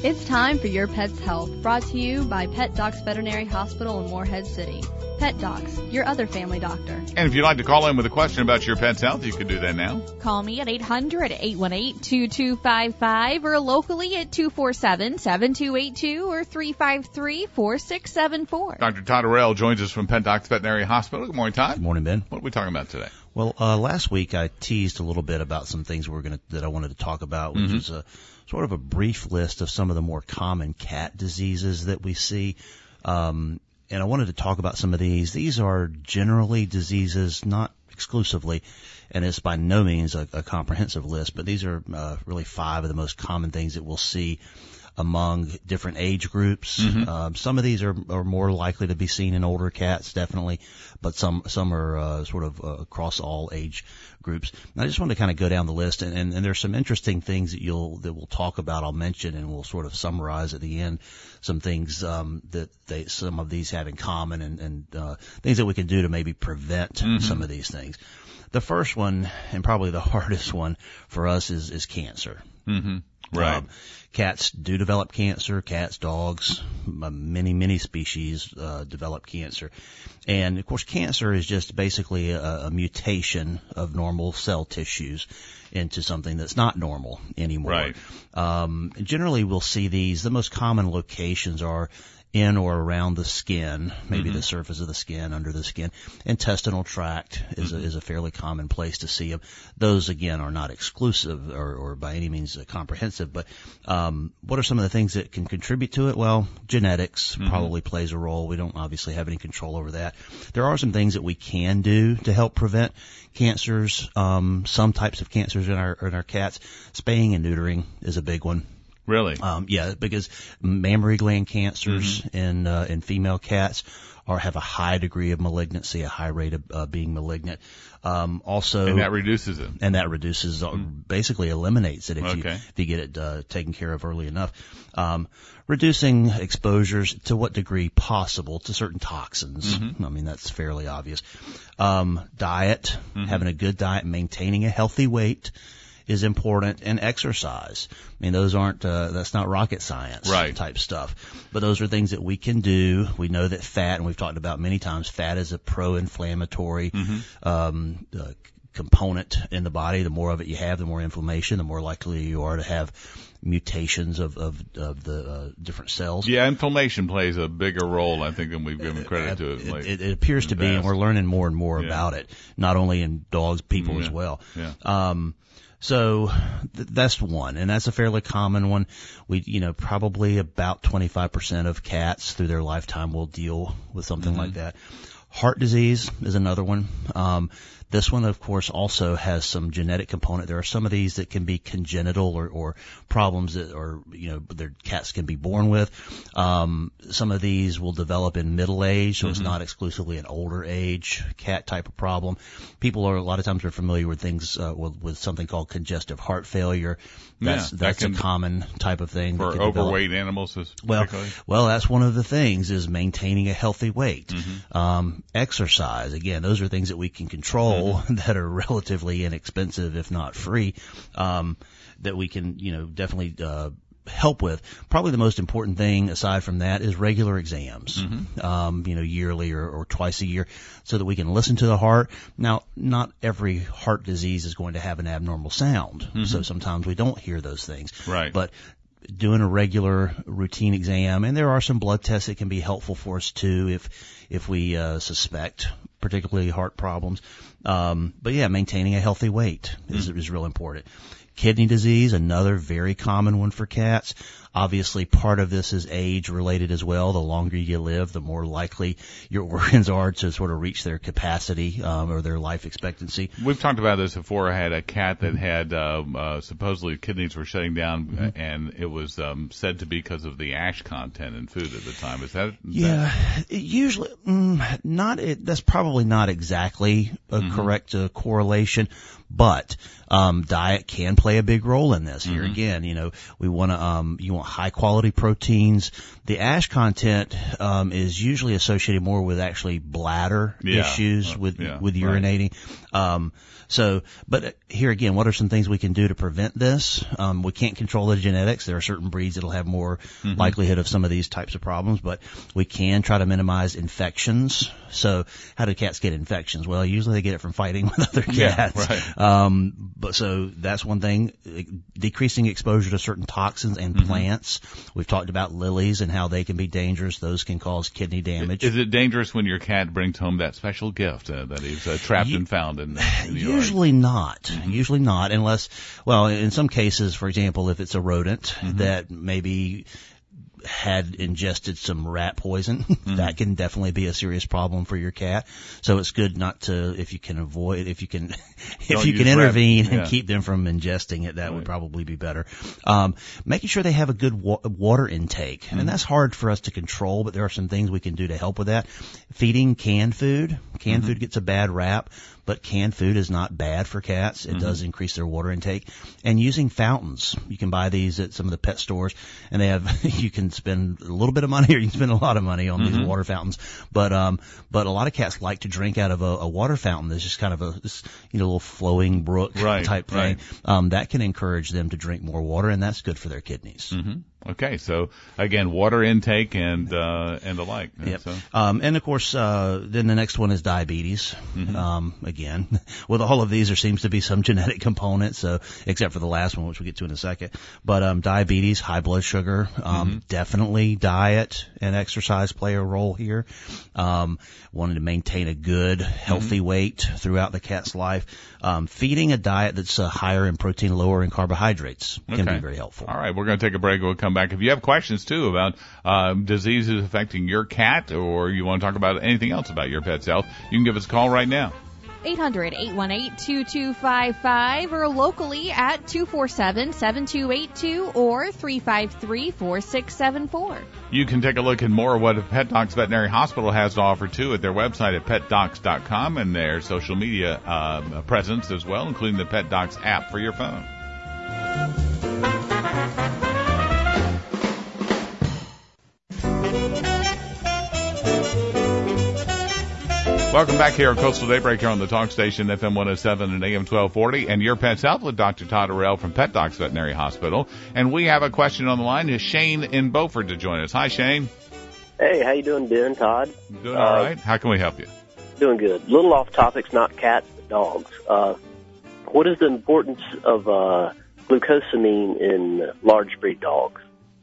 It's time for Your Pet's Health, brought to you by Pet Docs Veterinary Hospital in Morehead City. Pet Docs, your other family doctor. And if you'd like to call in with a question about your pet's health, you can do that now. Call me at 800-818-2255 or locally at 247-7282 or 353-4674. Dr. Todd Arell joins us from Pet Docs Veterinary Hospital. Good morning, Todd. Good morning, Ben. What are we talking about today? Well, last week I teased a little bit about some things that I wanted to talk about, which is a sort of a brief list of some of the more common cat diseases that we see. And I wanted to talk about some of these. These are generally diseases, not exclusively, and it's by no means a comprehensive list, but these are really 5 of the most common things that we'll see among different age groups. Some of these are more likely to be seen in older cats, definitely, but some are sort of across all age groups. And I just want to kind of go down the list, and there's some interesting things that we'll talk about. I'll mention, and we'll sort of summarize at the end some things that some of these have in common, and things that we can do to maybe prevent some of these things. The first one, and probably the hardest one for us, is cancer. Right. Cats do develop cancer. Cats, dogs, many species develop cancer. And, of course, cancer is just basically a mutation of normal cell tissues into something that's not normal anymore. Right. Generally, we'll see these. The most common locations are in or around the skin, maybe the surface of the skin, under the skin. Intestinal tract is a fairly common place to see them. Those, again, are not exclusive or by any means comprehensive, but what are some of the things that can contribute to it? Well, genetics probably plays a role. We don't obviously have any control over that. There are some things that we can do to help prevent cancers, some types of cancers in our cats. Spaying and neutering is a big one. Really? Yeah, because mammary gland cancers in female cats have a high degree of malignancy, a high rate of being malignant. Also, and that reduces it. And that reduces, basically eliminates it if you get it taken care of early enough. Reducing exposures to what degree possible to certain toxins. I mean, that's fairly obvious. Diet, having a good diet, maintaining a healthy weight is important, and exercise. I mean, those aren't, that's not rocket science type stuff, but those are things that we can do. We know that fat, and we've talked about many times, fat is a pro-inflammatory, component in the body. The more of it you have, the more inflammation, the more likely you are to have mutations of the different cells. Yeah, inflammation plays a bigger role, I think, than we've given credit to it. It appears to be, and we're learning more and more about it, not only in dogs, people as well. So that's one, and that's a fairly common one. Probably about 25% of cats through their lifetime will deal with something like that. Heart disease is another one. This one, of course, also has some genetic component. There are some of these that can be congenital or problems that their cats can be born with. Some of these will develop in middle age, so it's not exclusively an older age cat type of problem. People a lot of times are familiar with things, with something called congestive heart failure. That's a common type of thing. For overweight animals, well, that's one of the things, is maintaining a healthy weight. Exercise, again, those are things that we can control that are relatively inexpensive, if not free, that we can, definitely help with. Probably the most important thing aside from that is regular exams, yearly or twice a year, so that we can listen to the heart. Now, not every heart disease is going to have an abnormal sound, so sometimes we don't hear those things. Right. But doing a regular routine exam, and there are some blood tests that can be helpful for us too if we suspect particularly heart problems. But yeah, maintaining a healthy weight is real important. Kidney disease, another very common one for cats. Obviously, part of this is age-related as well. The longer you live, the more likely your organs are to sort of reach their capacity or their life expectancy. We've talked about this before. I had a cat that had supposedly kidneys were shutting down, and it was said to be because of the ash content in food at the time. Is that? Usually not. That's probably not exactly a correct correlation, but diet can play a big role in this. Here again, we want to, you want high quality proteins. The ash content, is usually associated more with actually bladder issues with urinating. But here again, what are some things we can do to prevent this? We can't control the genetics. There are certain breeds that'll have more likelihood of some of these types of problems, but we can try to minimize infections. So how do cats get infections? Well, usually they get it from fighting with other cats. But so that's one thing. Decreasing exposure to certain toxins and plants. We've talked about lilies and how they can be dangerous. Those can cause kidney damage. Is it dangerous when your cat brings home that special gift that he's trapped and found in the yard? Usually not. Usually not, unless, well, in some cases, for example, if it's a rodent that maybe had ingested some rat poison, that can definitely be a serious problem for your cat. So it's good not to, if you can intervene and keep them from ingesting it, that would probably be better. Making sure they have a good water intake. And that's hard for us to control, but there are some things we can do to help with that. Feeding canned food. Canned food gets a bad rap, but canned food is not bad for cats. It does increase their water intake. And using fountains. You can buy these at some of the pet stores, and they have, you can spend a little bit of money or you can spend a lot of money on these water fountains. But a lot of cats like to drink out of a water fountain that's just kind of a little flowing brook type thing. That can encourage them to drink more water, and that's good for their kidneys. Okay, so again, water intake and the like. Yep. So. And of course, then the next one is diabetes. Again, with all of these, there seems to be some genetic component. So, except for the last one, which we'll get to in a second. But diabetes, high blood sugar, definitely diet and exercise play a role here. Wanting to maintain a good, healthy weight throughout the cat's life. Feeding a diet that's higher in protein, lower in carbohydrates can be very helpful. All right, we're going to take a break. We'll come back. If you have questions, too, about diseases affecting your cat, or you want to talk about anything else about your pet's health, you can give us a call right now. 800-818-2255 or locally at 247-7282 or 353-4674. You can take a look at more of what Pet Docs Veterinary Hospital has to offer, too, at their website at petdocs.com and their social media presence as well, including the Pet Docs app for your phone. Welcome back here on Coastal Daybreak here on the Talk Station, FM 107 and AM 1240, and your pet's health with Dr. Todd Arell from Pet Docs Veterinary Hospital. And we have a question on the line. Is Shane in Beaufort to join us? Hi, Shane. Hey, how you doing, Ben, Todd? Doing all right. How can we help you? Doing good. Little off topics, not cats, but dogs. What is the importance of glucosamine in large breed dogs?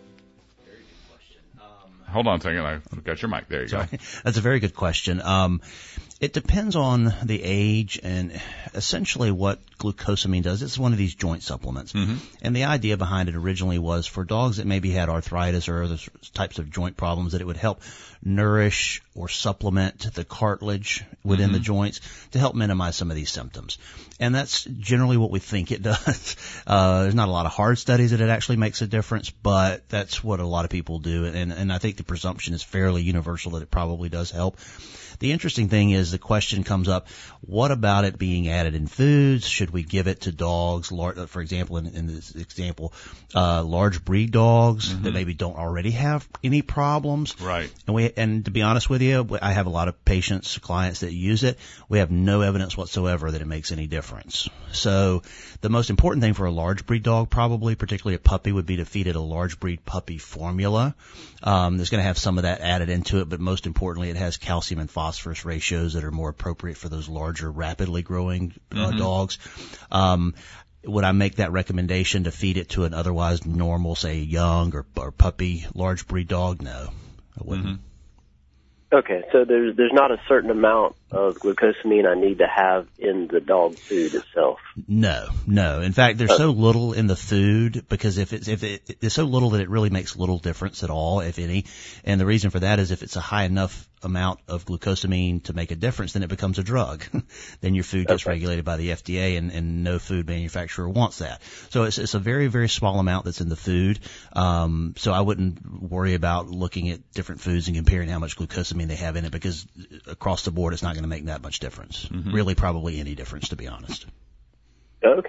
Hold on a second. I got your mic. There you go. That's a very good question. It depends on the age and essentially what glucosamine does. It's one of these joint supplements. And the idea behind it originally was for dogs that maybe had arthritis or other types of joint problems, that it would help nourish or supplement the cartilage within the joints to help minimize some of these symptoms. And that's generally what we think it does. There's not a lot of hard studies that it actually makes a difference, but that's what a lot of people do. And I think the presumption is fairly universal that it probably does help. The interesting thing is the question comes up, what about it being added in foods? Should we give it to dogs, for example, in this example, large breed dogs that maybe don't already have any problems? Right. And to be honest with you, I have a lot of clients that use it. We have no evidence whatsoever that it makes any difference. So the most important thing for a large breed dog, probably, particularly a puppy, would be to feed it a large breed puppy formula. There's going to have some of that added into it, but most importantly, it has calcium and phosphorus ratios that are more appropriate for those larger, rapidly growing dogs. Would I make that recommendation to feed it to an otherwise normal, say, young or puppy large breed dog? No, I wouldn't. Okay, so there's not a certain amount of glucosamine I need to have in the dog food itself. No. In fact, there's so little in the food because if it's so little that it really makes little difference at all, if any. And the reason for that is if it's a high enough amount of glucosamine to make a difference, then it becomes a drug. Then your food gets regulated by the FDA, and no food manufacturer wants that. So it's a very, very small amount that's in the food. So I wouldn't worry about looking at different foods and comparing how much glucosamine they have in it, because across the board it's not going to make that much difference. Really, probably any difference, to be honest. Okay.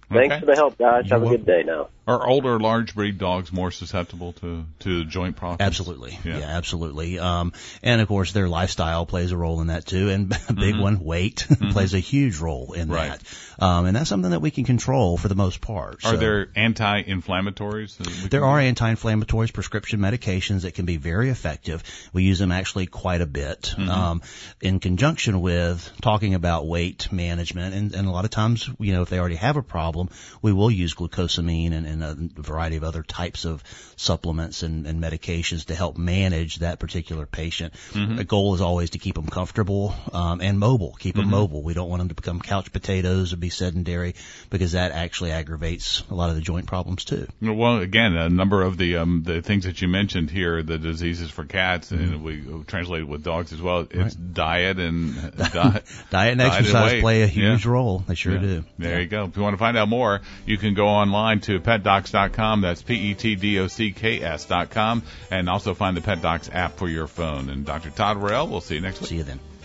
Thanks for the help, guys. Have a good day now. Are older large breed dogs more susceptible to joint problems? Absolutely. Yeah, absolutely. And of course their lifestyle plays a role in that too. And a big one, weight, plays a huge role in that. And that's something that we can control for the most part. Are there anti-inflammatories? There are anti-inflammatories, prescription medications that can be very effective. We use them actually quite a bit, in conjunction with talking about weight management. And a lot of times, if they already have a problem, we will use glucosamine and a variety of other types of supplements and medications to help manage that particular patient. The goal is always to keep them comfortable, and mobile, keep them mobile. We don't want them to become couch potatoes or be sedentary, because that actually aggravates a lot of the joint problems too. Well, again, a number of the things that you mentioned here, the diseases for cats, and we translated with dogs as well. It's diet and diet and exercise play a huge role. They sure do. There you go. If you want to find out more, you can go online to petdocs.com. That's PETDOCKS.com, and also find the Pet Docs app for your phone. And Dr. Todd Worrell, we'll see you next week. See you then.